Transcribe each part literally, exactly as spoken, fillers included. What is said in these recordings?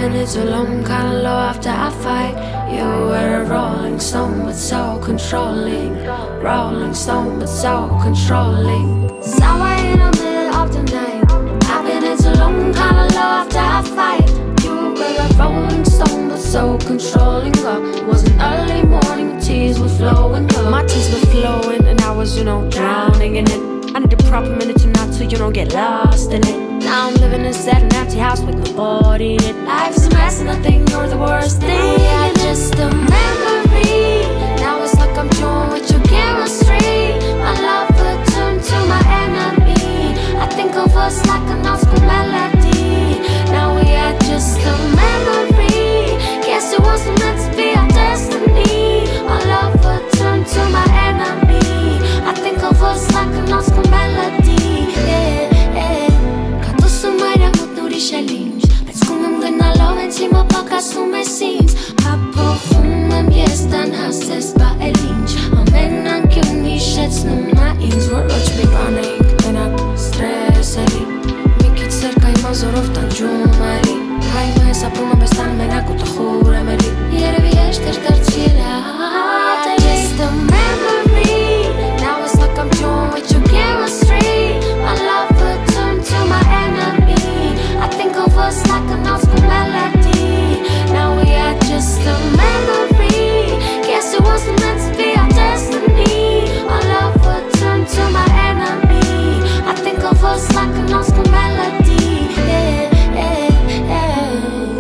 been here too long, kinda low after I fight. You were a rolling stone, but so controlling. Rolling stone, but so controlling. Somewhere in the middle of the night, I've been here too long, kinda low after I fight. You were a rolling stone, but so controlling. Girl, it was an early morning, tears were flowing. Girl, my tears were flowing, and I was, you know, drowning in it. I need a proper minute to not so you don't get lost in it. Now I'm living inside an empty house with nobody in it. Life's a mess and I think you're the worst thing. Yeah, just a memory. Now it's like I'm joined with your chemistry. My love would turn to my enemy. I think of us like an old school melody. Now we are just a memory. Guess it wasn't meant to be our destiny. My love would turn to my enemy. I think of us like an old school melody. Yeah, yeah. Като съм майда от нориша линч. Veți cum îmi gândalo encima paka su me sinți. Apo fumem jestan hases ba e linch. Amenan që nishet s'numa inz. Vorroq mi panik, tenak streseli. Mikit cerca i mazorov tan gjumeli. Hajme sa puma bestan me naku të khuremeli. Jere vjesht është kërcila. Just a memory. Now it's like I'm joined with your chemistry. My love would turn to my enemy. I think of us like an old school melody. Now we are just a memory. Guess it wasn't meant to be our destiny. My love would turn to my enemy. I think of us like an old school melody. Yeah, yeah, yeah.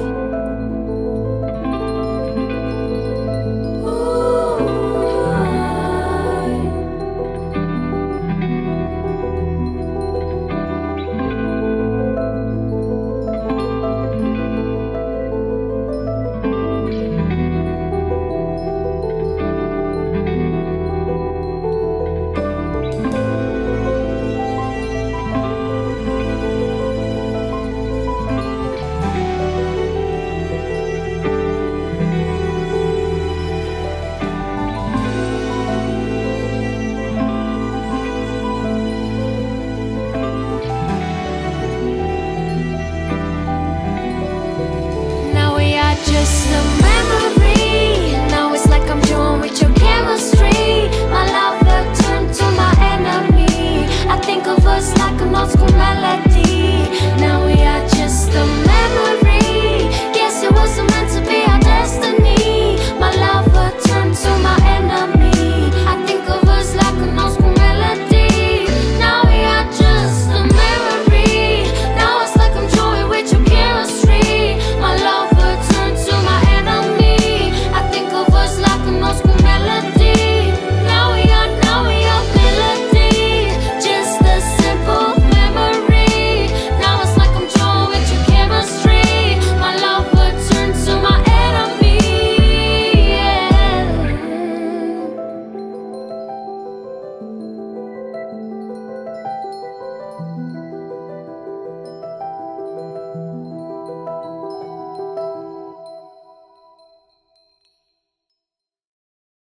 Just a memory. Now it's like I'm joined with your chemistry. My love will turn to my enemy. I think of us like an old school melody.